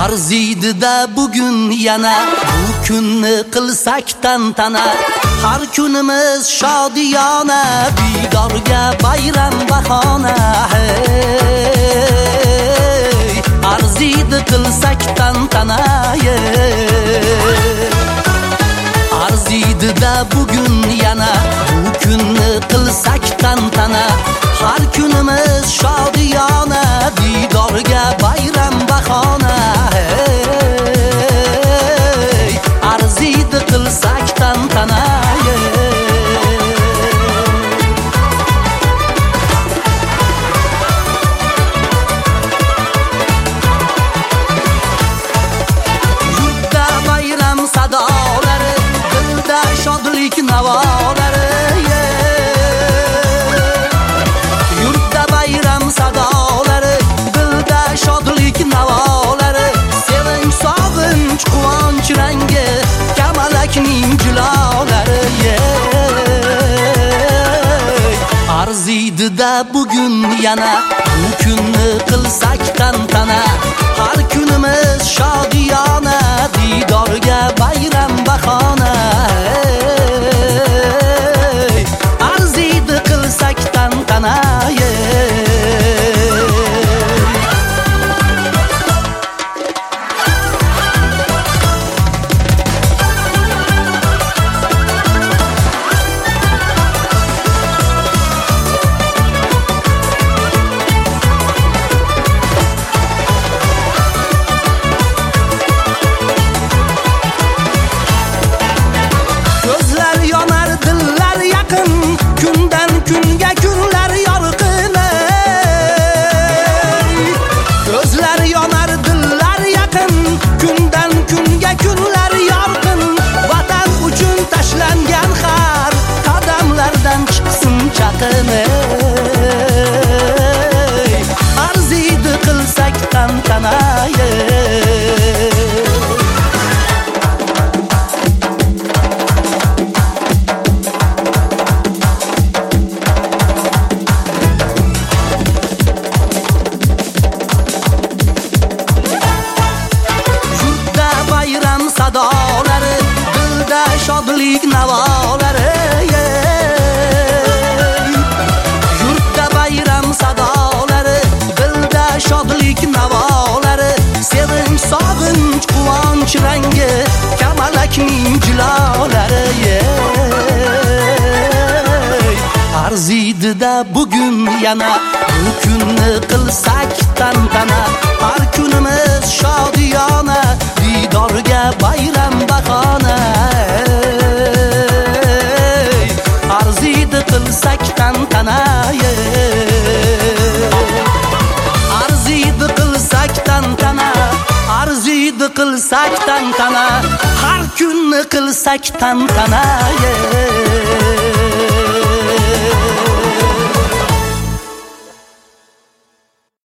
Arziydi-da bugun yana bu kunni qilsak tantana. Har kunimiz shodiyona, didorga bayram bahona. Hey, arziydi qilsak tantana. Arziydi-da bugun yana bu kunni qilsak tantana. Har kunimiz shodiyona, didorga bayram bahona. Hey, arziydi qilsak tantana. Yurtda bayram sadolari, dilda shodlik navolari. Yurtda bayram sadolari, dilda shodlik navolari. Sevinch, sog'inch, quvonch rangi, kamalakning jilolari. Arziydi-da bugun yana bu kunni qilsak tantana. Har kunimiz shodiyona, didorga bayram bahona. Arziydi qilsak tantana. Gözler yonar, dillar yaqin, kundan kunga kunlar yorqin. Gözler yonar, dillar yaqin, kundan kunga kunlar yorqin. Vatan uchun tashlangan har qadamlardan chiqsin chaqin. Arziydi qilsak tantana. Bayram sadolari, dilda shodlik navolari. Yurtda bayram sadolari, dilda shodlik navolari. Sevinch, sog'inch, quvonch rangi, kamalakning jilolari. Arziydi-da bugun yana bu kunni qilsak tantana. Har kunimiz shodiyona, didorga bayram bahona. Arziydi qilsak tantana. Arziydi qilsak tantana. Arziydi qilsak tantana. Har kunni qilsak tantana.